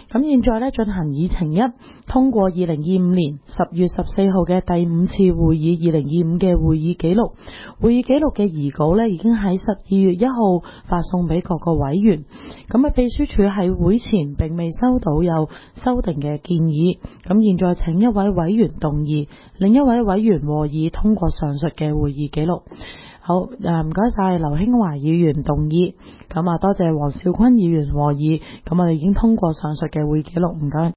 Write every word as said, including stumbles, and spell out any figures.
咁現在咧進行議程一，通過二零二五年十月十四號嘅第五次會議二零二五嘅會議記錄。會議記錄嘅擬稿咧已經喺十二月一號發送俾各個委員。咁啊，秘書處喺會前並未收到有修訂嘅建議。咁現在請一位委員動議，另一位委員和議通過上述嘅會議記錄。好，誒唔該晒劉興華議員動議，咁啊多謝黃少坤議員和議，咁我哋已經通過上述嘅會議記錄，唔該。